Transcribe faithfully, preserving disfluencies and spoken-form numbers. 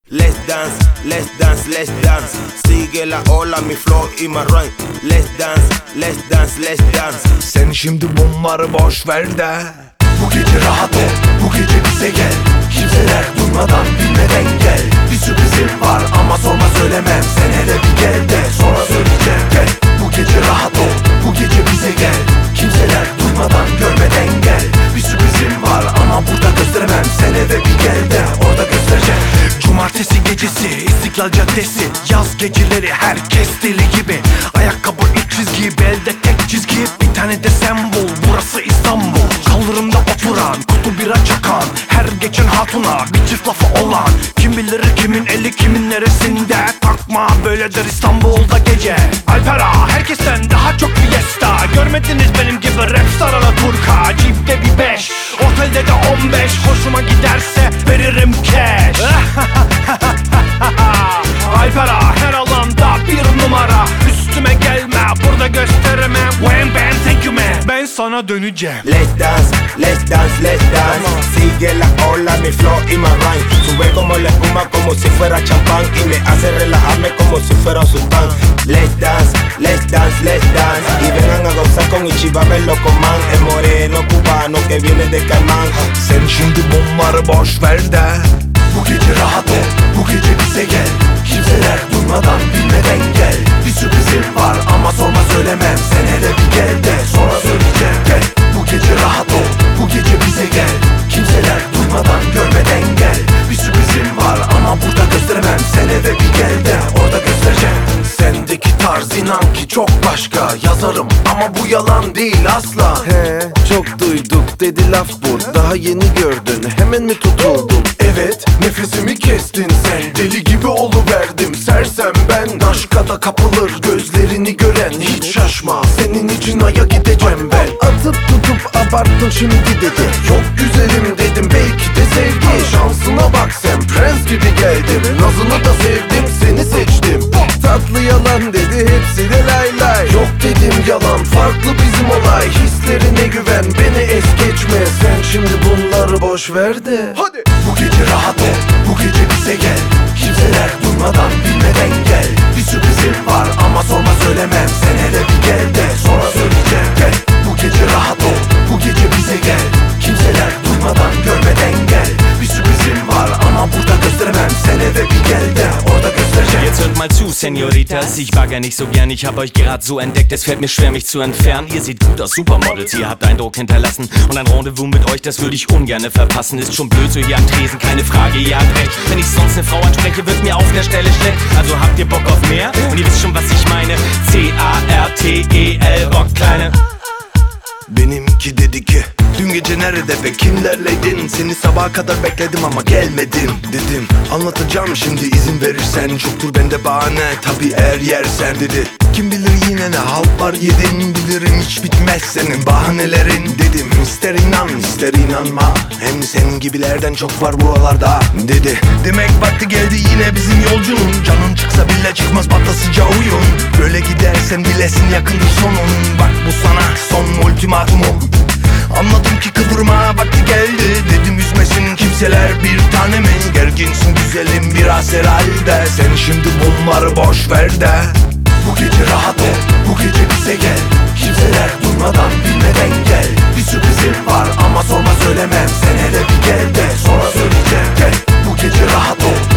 Let's dance, let's dance, let's dance. Sigue la ola, mi flow y my rhyme. Let's dance, let's dance, let's dance. Sen şimdi bunları boş ver de bu gece rahat ol, bu gece bize gel. Kimseler duymadan bilmeden gel. Bir sürprizim var ama sorma söylemem. Sen hele bir gel de sonra söyleyeceğim. Gel, bu gece rahat ol, bu gece bize gel. Kimseler duymadan görmeden gel. Bir sürprizim var ama burada gösteremem. Sen hele bir gel de orada göstereceğim. Cumartesi gecesi, İstiklal Caddesi. Yaz geceleri herkes deli gibi. Ayakkabı ilk çizgi, belde tek çizgi. Bir tane de sen bul, burası İstanbul. Kaldırımda oturan, kutu bira çakan. Her geçen hatuna bir çift lafı olan. Kim bilir kimin eli kimin neresinde. Takma böyledir İstanbul'da gece. Alpera herkesten daha çok fiesta. Görmediniz benim gibi rapstar Alaturka. Cipte bir beş, otelde de on beş. Hoşuma giderse veririm cash. Alpera her alanda bir numara. Üstüme gelme burada gösteremem. When ben thank you man, ben sana döneceğim. Let's dance, let's dance, let's dance. Sigue la ola, mi flow y my rhyme. Sube como la espuma, como si fuera champán. Y me hace relajarme como si fuera un sultán. Let's dance, let's dance, let's dance. Y vengan a gozar con Ichiba Bello Coman. El moreno cubano que viene de Caimán. Sen şimdi bunları boş ver de bu gece rahat ol, bu gece bize gel. Kimseler duymadan bilmeden gel. Bir sürprizim var ama sorma söylemem. Sen hele bir gel de sonra söyleyeceğim. Gel, bu gece rahat ol, bu gece bize gel. Kimseler duymadan görmeden gel. Bir sürprizim var ama burada gösteremem. Sen hele bir gel de orada göstereceğim. Sendeki tarz inan ki çok başka. Yazarım ama bu yalan değil asla. He, çok duyduk dedi laf bu. Daha yeni gördün hemen mi tutuldun? Evet, nefesimi kestin sen. Deli gibi oluverdim sersem ben. Aşka da kapılır gözlerini gören. Hiç şaşma, senin için aya gideceğim ben. Atıp tutup abarttın şimdi dedi. Çok güzelim dedim, belki de sevgi. Şansına bak sen, prens gibi geldim. Nazını da sevdim, seni seçtim. Tatlı yalan dedi hepsi de lay lay. Yok dedim yalan, farklı bizim olay. Hislerine güven, beni es geçme. Sen şimdi bunları boş ver de Hadi. bu gece rahat ol, bu gece bize gel. Kimseler duymadan bilmeden gel. Bir sürprizim var ama sorma söylemem. Sen hele bir gel de sonra söyleyeceğim. Gel, bu gece rahat ol, bu gece bize gel. Kimseler duymadan görmeden gel. Bir sürprizim var ama burada gösteremem. Sen hele bir gel de orada göstereceğim. Jetzt hört mal zu, Senoritas, ich bagger nicht so gern, ich hab euch grad so entdeckt, es fällt mir schwer mich zu entfernen. Ihr seht gut aus, Supermodels, ihr habt Eindruck hinterlassen und ein Rendezvous mit euch, das würde ich ungerne verpassen. Ist schon blöd so hier am Tresen, keine Frage, ihr habt recht. Wenn ich sonst ne Frau anspreche, wird mir auf der Stelle schlecht. Also habt ihr Bock auf mehr? Und ihr wisst schon, was ich meine. C A R T E L, Rock, Kleine. Benimki dedi ki dün gece nerede ve kimlerleydin? Seni sabaha kadar bekledim ama gelmedin dedim. Anlatacağım şimdi izin verirsen. Çoktur bende bahane tabi eğer yersen dedi. Kim bilir yine ne halt var yedin. Bilirim hiç bitmez senin bahanelerin dedim. İster inan ister inanma. Hem senin gibilerden çok var buralarda dedi. Demek vakti geldi yine bizim yolcunun. Canın çıksa bile çıkmaz patlasıca oyun. Böyle gidersen bilesin yakındır sonun. Bak bu sana son ultimatumum. Anladım ki kıvırma vakti geldi. Dedim üzmesin kimseler bir tane mi? Gerginsin güzelim biraz herhalde. Sen şimdi bunları boş ver de bu gece rahat ol, bu gece bize gel. Kimseler duymadan bilmeden gel. Bir sürprizim var ama sorma söylemem. Sen hele bir gel de sonra söyleyeceğim. Gel, bu gece rahat ol,